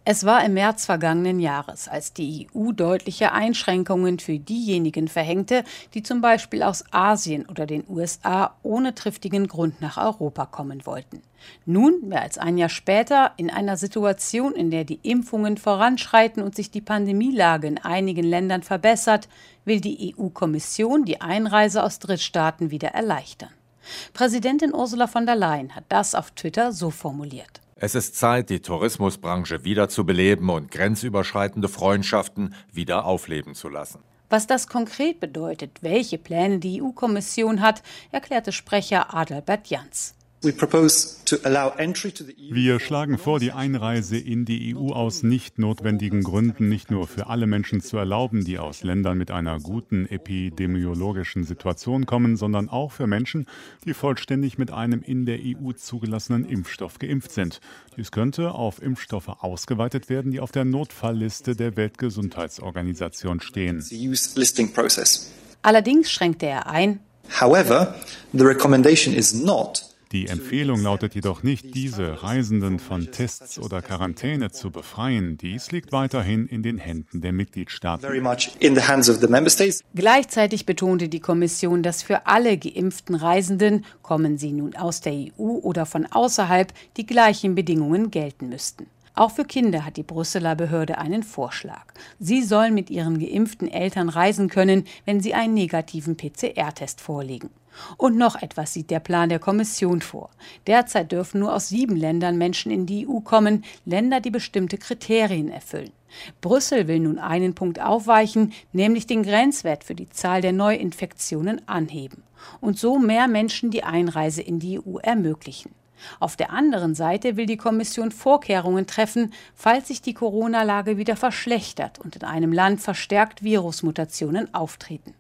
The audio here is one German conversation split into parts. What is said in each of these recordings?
Es war im März vergangenen Jahres, als die EU deutliche Einschränkungen für diejenigen verhängte, die zum Beispiel aus Asien oder den USA ohne triftigen Grund nach Europa kommen wollten. Nun, mehr als ein Jahr später, in einer Situation, in der die Impfungen voranschreiten und sich die Pandemielage in einigen Ländern verbessert, will die EU-Kommission die Einreise aus Drittstaaten wieder erleichtern. Präsidentin Ursula von der Leyen hat das auf Twitter so formuliert: Es ist Zeit, die Tourismusbranche wiederzubeleben und grenzüberschreitende Freundschaften wieder aufleben zu lassen. Was das konkret bedeutet, welche Pläne die EU-Kommission hat, erklärte Sprecher Adalbert Jans. Wir schlagen vor, die Einreise in die EU aus nicht notwendigen Gründen nicht nur für alle Menschen zu erlauben, die aus Ländern mit einer guten epidemiologischen Situation kommen, sondern auch für Menschen, die vollständig mit einem in der EU zugelassenen Impfstoff geimpft sind. Dies könnte auf Impfstoffe ausgeweitet werden, die auf der Notfallliste der Weltgesundheitsorganisation stehen. Allerdings schränkte er ein: However, the recommendation is not. Die Empfehlung lautet jedoch nicht, diese Reisenden von Tests oder Quarantäne zu befreien. Dies liegt weiterhin in den Händen der Mitgliedstaaten. Gleichzeitig betonte die Kommission, dass für alle geimpften Reisenden, kommen sie nun aus der EU oder von außerhalb, die gleichen Bedingungen gelten müssten. Auch für Kinder hat die Brüsseler Behörde einen Vorschlag. Sie sollen mit ihren geimpften Eltern reisen können, wenn sie einen negativen PCR-Test vorlegen. Und noch etwas sieht der Plan der Kommission vor. Derzeit dürfen nur aus 7 Ländern Menschen in die EU kommen, Länder, die bestimmte Kriterien erfüllen. Brüssel will nun einen Punkt aufweichen, nämlich den Grenzwert für die Zahl der Neuinfektionen anheben und so mehr Menschen die Einreise in die EU ermöglichen. Auf der anderen Seite will die Kommission Vorkehrungen treffen, falls sich die Corona-Lage wieder verschlechtert und in einem Land verstärkt Virusmutationen auftreten.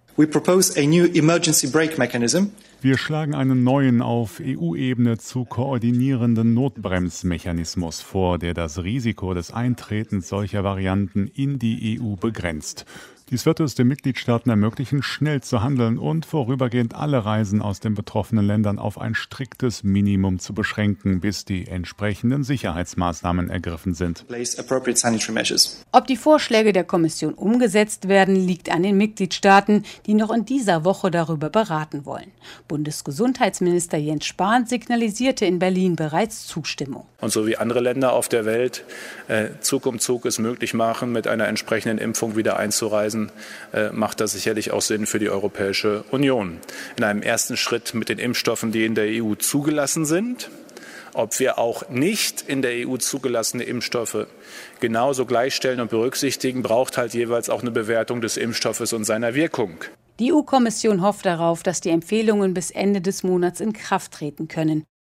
Wir schlagen einen neuen auf EU-Ebene zu koordinierenden Notbremsmechanismus vor, der das Risiko des Eintretens solcher Varianten in die EU begrenzt. Dies wird es den Mitgliedstaaten ermöglichen, schnell zu handeln und vorübergehend alle Reisen aus den betroffenen Ländern auf ein striktes Minimum zu beschränken, bis die entsprechenden Sicherheitsmaßnahmen ergriffen sind. Ob die Vorschläge der Kommission umgesetzt werden, liegt an den Mitgliedstaaten, die noch in dieser Woche darüber beraten wollen. Bundesgesundheitsminister Jens Spahn signalisierte in Berlin bereits Zustimmung. Und so wie andere Länder auf der Welt Zug um Zug es möglich machen, mit einer entsprechenden Impfung wieder einzureisen, macht das sicherlich auch Sinn für die Europäische Union. In einem ersten Schritt mit den Impfstoffen, die in der EU zugelassen sind. Ob wir auch nicht in der EU zugelassene Impfstoffe genauso gleichstellen und berücksichtigen, braucht halt jeweils auch eine Bewertung des Impfstoffes und seiner Wirkung. Die EU-Kommission hofft darauf, dass die Empfehlungen bis Ende des Monats in Kraft treten können.